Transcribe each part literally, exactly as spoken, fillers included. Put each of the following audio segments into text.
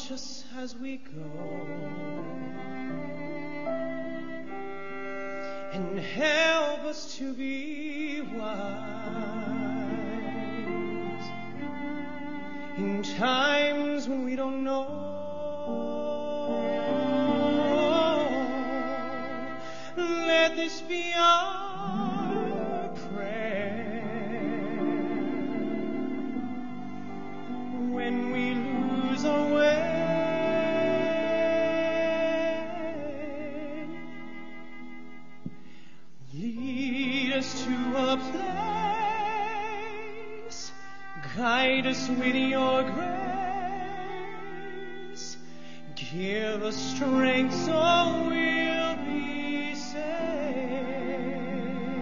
watch us as we go, and help us to be wise in times when we don't know. Let this be our prayer when we lose our way. Lead us to a place, guide us with your grace, give us strength so we'll be safe.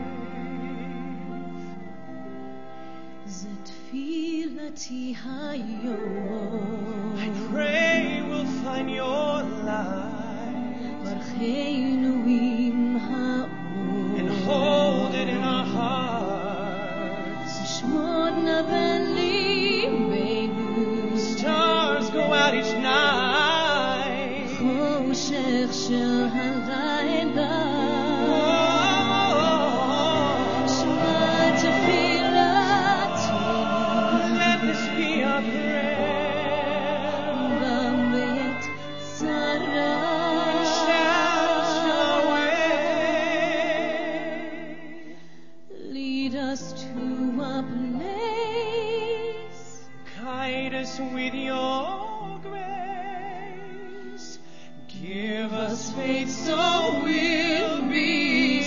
Zetfilati hayom, I pray we'll find your light Barcheinu im ha'or, and hold it in our hearts. Shmodna b'libeinu, Stars go out each night. Choshech shel halayla, Shema tefilati, Let this be our prayer. B'met tzara, Shouts our way. lead us to a place, Guide us with your grace. Give us faith so we'll be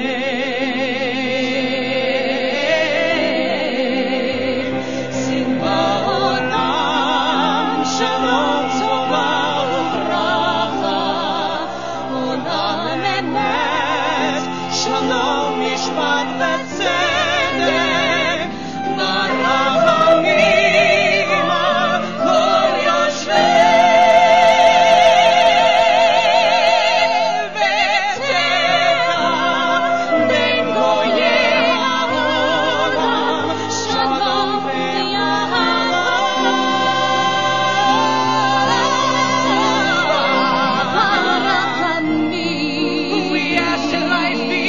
saved. Sing ba'olam, shalom tova u'bracha. Olam emet, shalom mishpat v'tzedek. B'rachamim al kol yoshvei betecha. Ben goyei ha'olam, shalom Barachamim, We ask that life be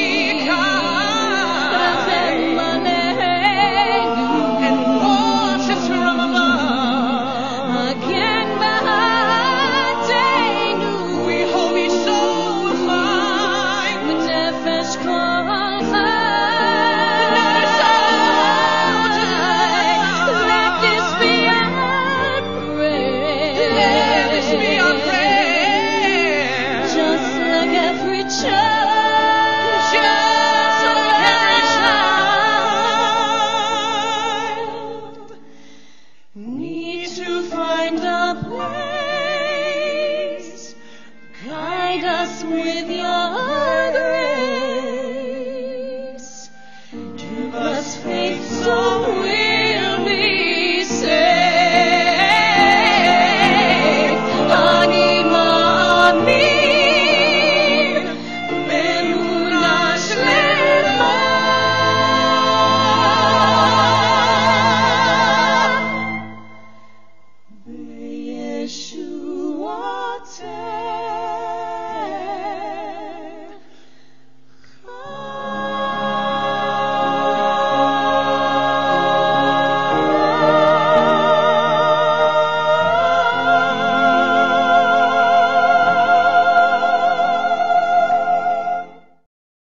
Rachem kind aleinu, and wash us from above. Again b'ha'ateinu, We hold each soul of mine. B'nefesh kol chai. Another soul to Let this be our prayer. Let this be our prayer. Just like every child.